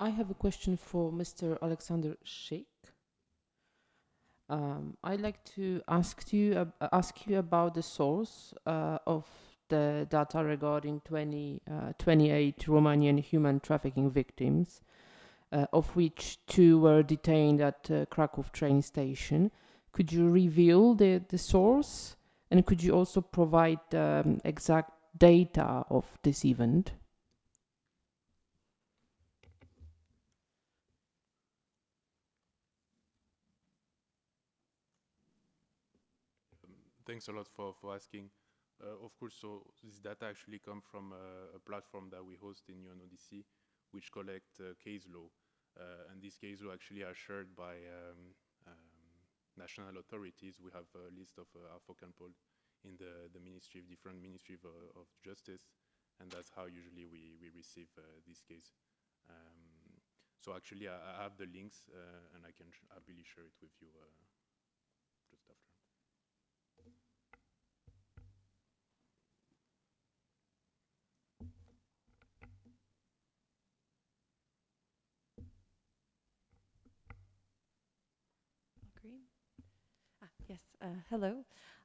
I have a question for Mr. Alexander Sheikh. I'd like to ask you about the source of the data regarding 28 Romanian human trafficking victims, of which two were detained at Krakow train station. Could you reveal the source? And could you also provide exact data of this event? Thanks a lot for asking. Of course, so this data actually come from a platform that we host in UNODC, which collect case law. And these case law actually are shared by national authorities. We have a list of AFOCAMPOL in the ministry of different ministry of justice, and that's how usually we receive this case. So actually, I have the links, and I can happily share it with you just after. Green. Yes. Hello.